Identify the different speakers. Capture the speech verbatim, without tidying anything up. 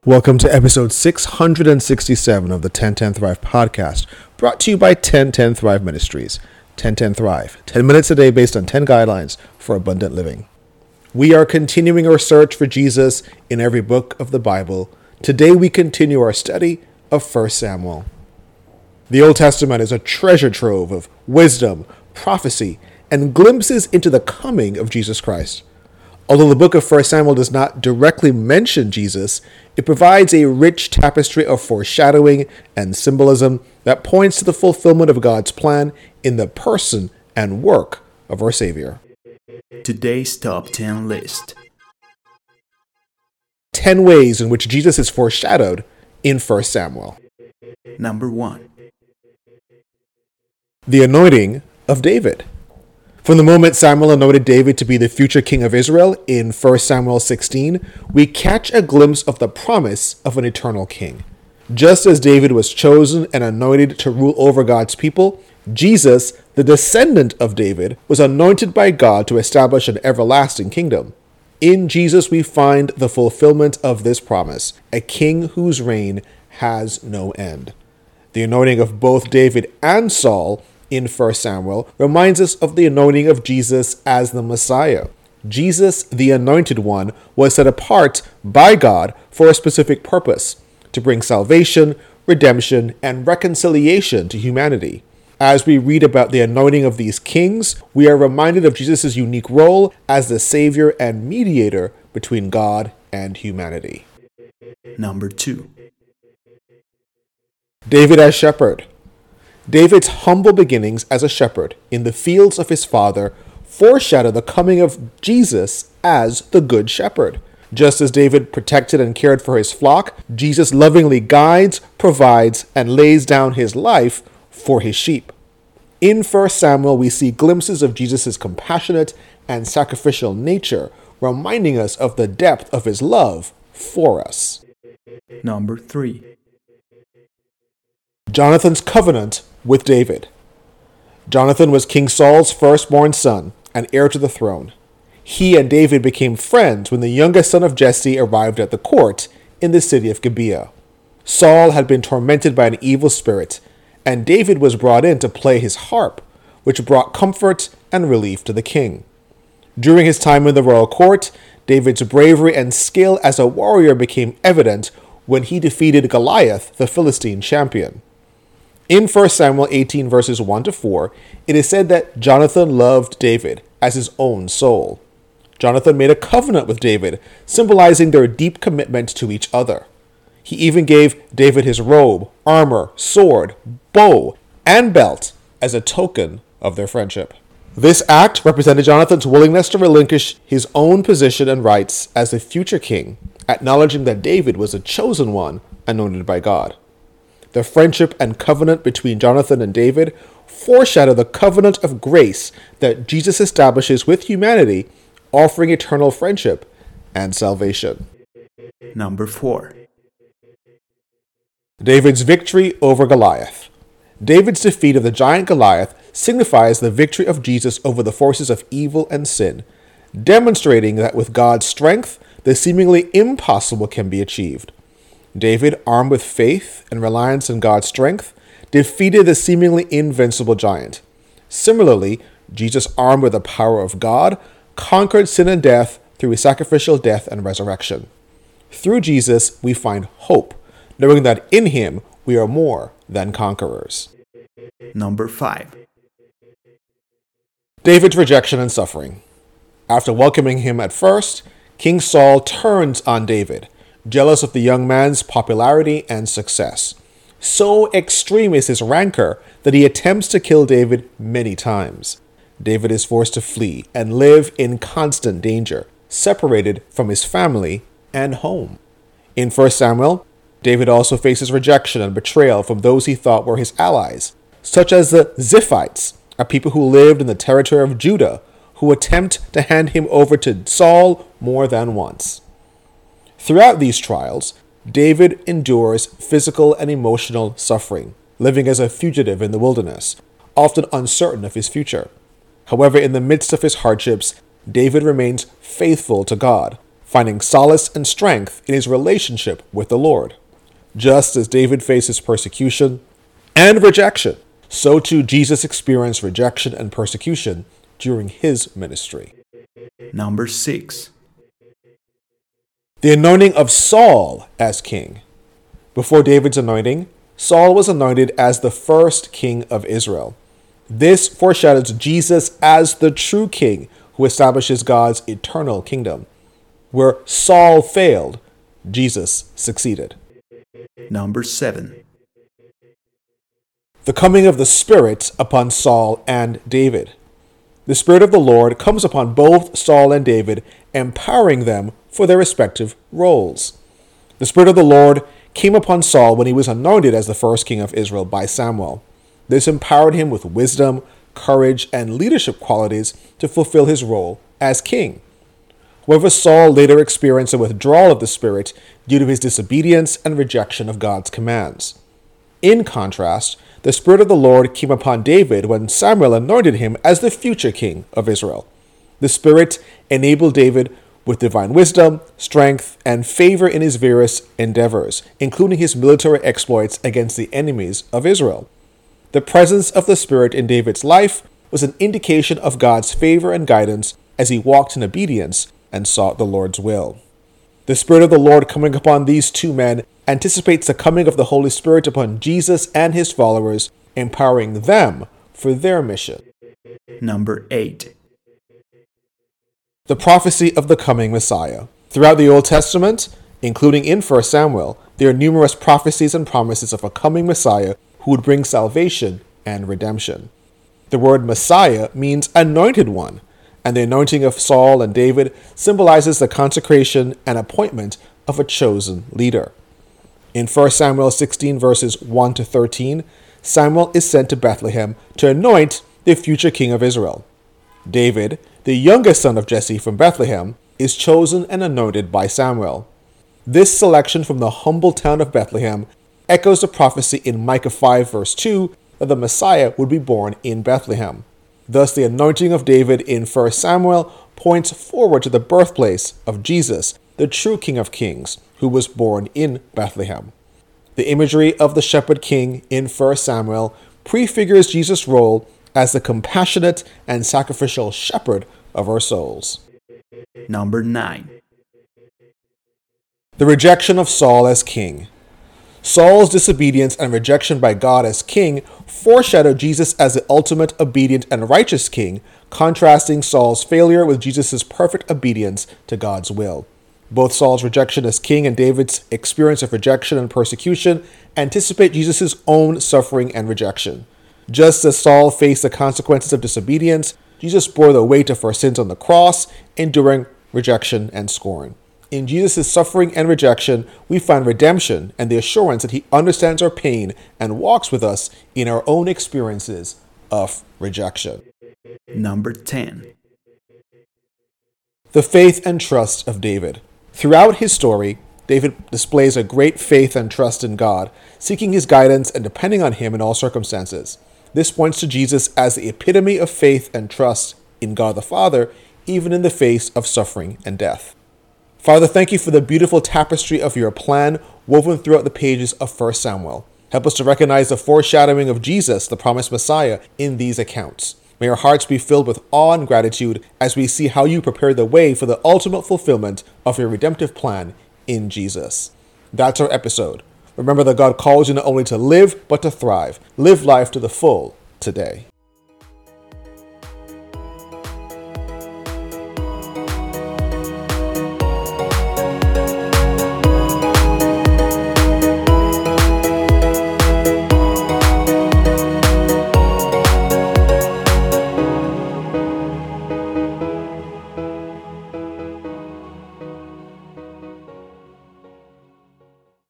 Speaker 1: Welcome to episode six hundred sixty-seven of the ten ten Thrive podcast, brought to you by ten ten Thrive Ministries. ten ten Thrive, ten minutes a day based on ten guidelines for abundant living. We are continuing our search for Jesus in every book of the Bible. Today we continue our study of First Samuel. The Old Testament is a treasure trove of wisdom, prophecy, and glimpses into the coming of Jesus Christ. Although the book of First Samuel does not directly mention Jesus, it provides a rich tapestry of foreshadowing and symbolism that points to the fulfillment of God's plan in the person and work of our Savior.
Speaker 2: Today's Top ten List.
Speaker 1: ten ways in which Jesus is foreshadowed in First Samuel.
Speaker 2: Number one.
Speaker 1: The anointing of David. From the moment Samuel anointed David to be the future king of Israel in First Samuel sixteen, we catch a glimpse of the promise of an eternal king. Just as David was chosen and anointed to rule over God's people, Jesus, the descendant of David, was anointed by God to establish an everlasting kingdom. In Jesus, we find the fulfillment of this promise, a king whose reign has no end. The anointing of both David and Saul in First Samuel reminds us of the anointing of Jesus as the Messiah. Jesus, the Anointed One, was set apart by God for a specific purpose, to bring salvation, redemption, and reconciliation to humanity. As we read about the anointing of these kings, we are reminded of Jesus' unique role as the Savior and mediator between God and humanity.
Speaker 2: Number two.
Speaker 1: David as shepherd. David's humble beginnings as a shepherd in the fields of his father foreshadow the coming of Jesus as the Good Shepherd. Just as David protected and cared for his flock, Jesus lovingly guides, provides, and lays down his life for his sheep. In First Samuel, we see glimpses of Jesus' compassionate and sacrificial nature, reminding us of the depth of his love for us.
Speaker 2: Number three.
Speaker 1: Jonathan's covenant with David. Jonathan was King Saul's firstborn son and heir to the throne. He and David became friends when the youngest son of Jesse arrived at the court in the city of Gibeah. Saul had been tormented by an evil spirit, and David was brought in to play his harp, which brought comfort and relief to the king. During his time in the royal court, David's bravery and skill as a warrior became evident when he defeated Goliath, the Philistine champion. In First Samuel eighteen, verses one to four, it is said that Jonathan loved David as his own soul. Jonathan made a covenant with David, symbolizing their deep commitment to each other. He even gave David his robe, armor, sword, bow, and belt as a token of their friendship. This act represented Jonathan's willingness to relinquish his own position and rights as the future king, acknowledging that David was a chosen one anointed by God. The friendship and covenant between Jonathan and David foreshadow the covenant of grace that Jesus establishes with humanity, offering eternal friendship and salvation.
Speaker 2: Number four.
Speaker 1: David's victory over Goliath. David's defeat of the giant Goliath signifies the victory of Jesus over the forces of evil and sin, demonstrating that with God's strength, the seemingly impossible can be achieved. David, armed with faith and reliance on God's strength, defeated the seemingly invincible giant. Similarly, Jesus, armed with the power of God, conquered sin and death through his sacrificial death and resurrection. Through Jesus, we find hope, knowing that in him we are more than conquerors.
Speaker 2: Number five.
Speaker 1: David's rejection and suffering. After welcoming him at first, King Saul turns on David, jealous of the young man's popularity and success. So extreme is his rancor that he attempts to kill David many times. David is forced to flee and live in constant danger, separated from his family and home. In First Samuel, David also faces rejection and betrayal from those he thought were his allies, such as the Ziphites, a people who lived in the territory of Judah, who attempt to hand him over to Saul more than once. Throughout these trials, David endures physical and emotional suffering, living as a fugitive in the wilderness, often uncertain of his future. However, in the midst of his hardships, David remains faithful to God, finding solace and strength in his relationship with the Lord. Just as David faces persecution and rejection, so too Jesus experienced rejection and persecution during his ministry.
Speaker 2: Number six.
Speaker 1: The anointing of Saul as king. Before David's anointing, Saul was anointed as the first king of Israel. This foreshadows Jesus as the true king who establishes God's eternal kingdom. Where Saul failed, Jesus succeeded.
Speaker 2: Number seven.
Speaker 1: The coming of the Spirit upon Saul and David. The Spirit of the Lord comes upon both Saul and David, empowering them for their respective roles. The Spirit of the Lord came upon Saul when he was anointed as the first king of Israel by Samuel. This empowered him with wisdom, courage, and leadership qualities to fulfill his role as king. However, Saul later experienced a withdrawal of the Spirit due to his disobedience and rejection of God's commands. In contrast, the Spirit of the Lord came upon David when Samuel anointed him as the future king of Israel. The Spirit enabled David with divine wisdom, strength, and favor in his various endeavors, including his military exploits against the enemies of Israel. The presence of the Spirit in David's life was an indication of God's favor and guidance as he walked in obedience and sought the Lord's will. The Spirit of the Lord coming upon these two men anticipates the coming of the Holy Spirit upon Jesus and his followers, empowering them for their mission.
Speaker 2: Number eight.
Speaker 1: The prophecy of the coming Messiah. Throughout the Old Testament, including in First Samuel, there are numerous prophecies and promises of a coming Messiah who would bring salvation and redemption. The word Messiah means anointed one, and the anointing of Saul and David symbolizes the consecration and appointment of a chosen leader. In First Samuel sixteen verses one to thirteen, Samuel is sent to Bethlehem to anoint the future king of Israel. David, the youngest son of Jesse from Bethlehem, is chosen and anointed by Samuel. This selection from the humble town of Bethlehem echoes the prophecy in Micah five verse two that the Messiah would be born in Bethlehem. Thus, the anointing of David in First Samuel points forward to the birthplace of Jesus, the true King of Kings, who was born in Bethlehem. The imagery of the shepherd king in First Samuel prefigures Jesus' role as the compassionate and sacrificial shepherd of our souls.
Speaker 2: Number nine.
Speaker 1: The rejection of Saul as king. Saul's disobedience and rejection by God as king foreshadowed Jesus as the ultimate obedient and righteous king, contrasting Saul's failure with Jesus' perfect obedience to God's will. Both Saul's rejection as king and David's experience of rejection and persecution anticipate Jesus' own suffering and rejection. Just as Saul faced the consequences of disobedience, Jesus bore the weight of our sins on the cross, enduring rejection and scorn. In Jesus' suffering and rejection, we find redemption and the assurance that he understands our pain and walks with us in our own experiences of rejection.
Speaker 2: Number ten.
Speaker 1: The faith and trust of David. Throughout his story, David displays a great faith and trust in God, seeking his guidance and depending on him in all circumstances. This points to Jesus as the epitome of faith and trust in God the Father, even in the face of suffering and death. Father, thank you for the beautiful tapestry of your plan woven throughout the pages of First Samuel. Help us to recognize the foreshadowing of Jesus, the promised Messiah, in these accounts. May our hearts be filled with awe and gratitude as we see how you prepare the way for the ultimate fulfillment of your redemptive plan in Jesus. That's our episode. Remember that God calls you not only to live, but to thrive. Live life to the full today.